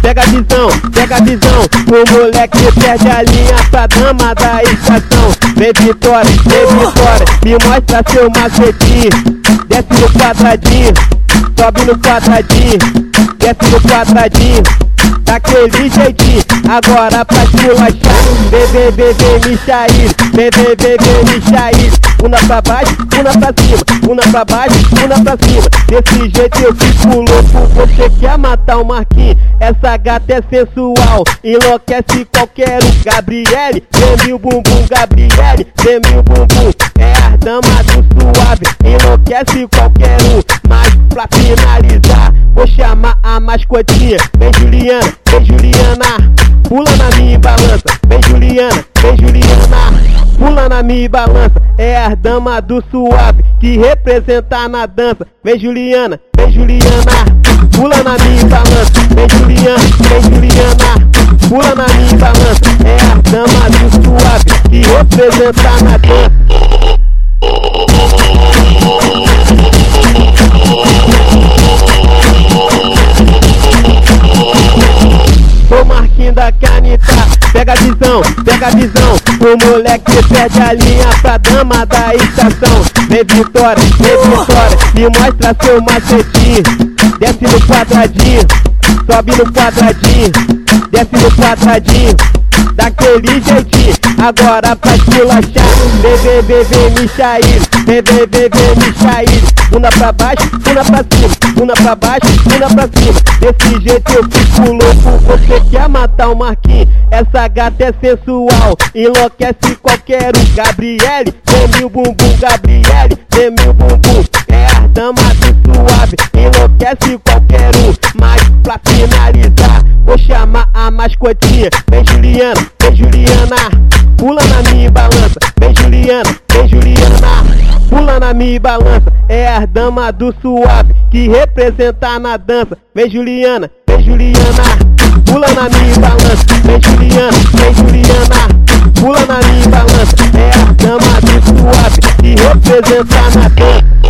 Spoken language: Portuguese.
pega a visão. O moleque perde a linha pra dama da estação. Vem Vitória, me mostra seu macetinho. Desce no quadradinho, sobe no quadradinho, desce no quadradinho, daquele jeitinho. Agora pra esculachar, vem Michael, vem Michael. Bunda pra baixo, bunda pra cima, bunda pra baixo, bunda pra cima. Desse jeito eu fico louco, você quer matar o Marquinhos. Essa gata é sensual, enlouquece qualquer um. Gabriele, treme o bumbum, Gabriele, treme o bumbum. É a dama do suave, enlouquece qualquer um. Mas pra finalizar, vou chamar a mascotinha. Vem Juliana, pula na minha balança. Vem Juliana, pula na minha balança. É a dama do suave que representa na dança. Vem Juliana, pula na minha balança. Vem Juliana, pula na minha balança. É a dama do suave que representa na dança. Sou Marquinhos da caneta, pega a visão. O moleque perde a linha pra dama da estação. Vem Vitória, me mostra seu macetinho. Desce no quadradinho, sobe no quadradinho, desce no quadradinho, daquele jeitinho. Agora pra esculachar, vem Michael, vem Michael. Bunda pra baixo, bunda pra cima, bunda pra baixo, bunda pra cima. Desse jeito eu fico louco, você quer matar o Marquinhos. Essa gata é sensual, enlouquece qualquer um. Gabriele, treme o bumbum, Gabriele, treme o bumbum. É a dama do suave, enlouquece qualquer um. Mas pra finalizar, vou chamar a mascotinha. Vem Juliana, pula na minha balança. Vem Juliana, pula na minha balança. É a dama do suave que representa na dança. Vem Juliana, pula na minha balança. Vem Juliana, pula na minha balança. É a dama do suave que representa na dança.